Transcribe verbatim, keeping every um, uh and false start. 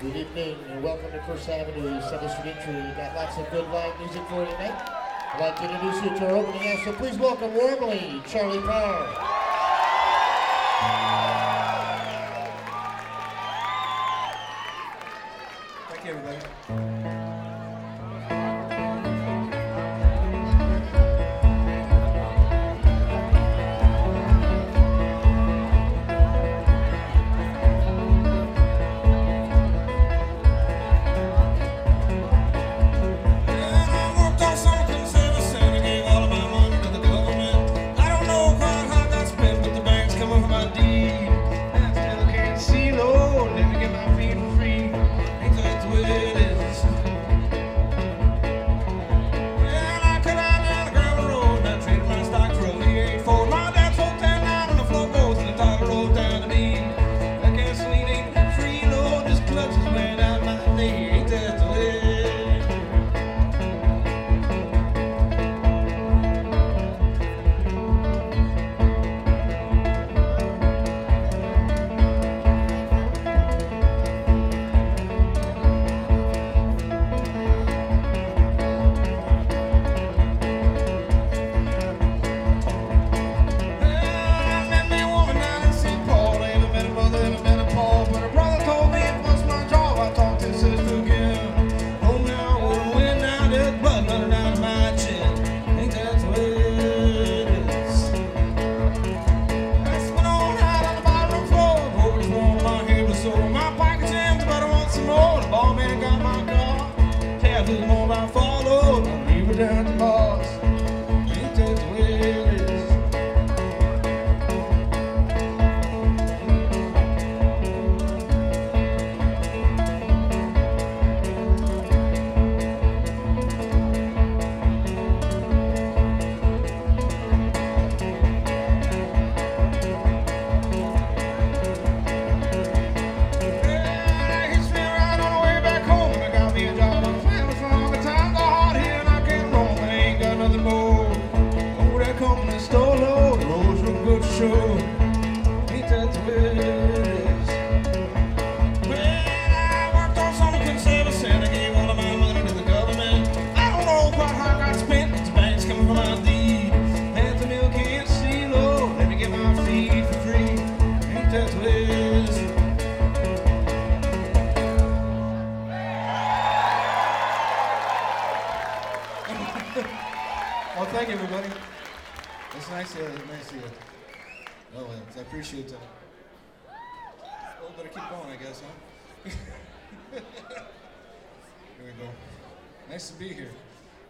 Good evening and welcome to First Avenue, seventh Street Entry. We've got lots of good live music for you tonight. I'd like to introduce you to our opening act, so please welcome warmly Charlie Parr. Thank you, everybody. Well, thank you, everybody. It's nice to, nice to, oh, well, I appreciate that. Well, better keep going, I guess, huh? Here we go. Nice to be here.